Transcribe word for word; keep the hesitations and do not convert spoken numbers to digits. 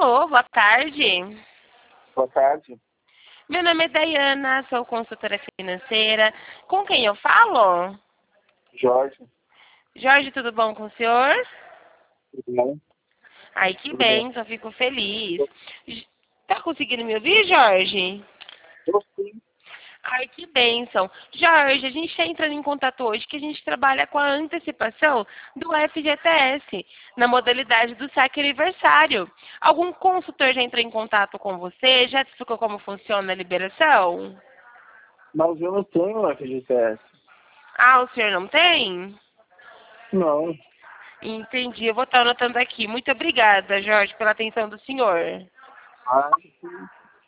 Alô, boa tarde. Boa tarde. Meu nome é Dayana, sou consultora financeira. Com quem eu falo? Jorge. Jorge, tudo bom com o senhor? Tudo bom? Ai, que Tudo bem. bem, só fico feliz. J- Tá conseguindo me ouvir, Jorge? Eu sim. Ai, que bênção. Jorge, a gente está entrando em contato hoje que a gente trabalha com a antecipação do F G T S, na modalidade do saque aniversário. Algum consultor já entrou em contato com você? Já te explicou como funciona a liberação? Mas eu não tenho F G T S. Ah, o senhor não tem? Não. Entendi, eu vou estar anotando aqui. Muito obrigada, Jorge, pela atenção do senhor. Ah, sim.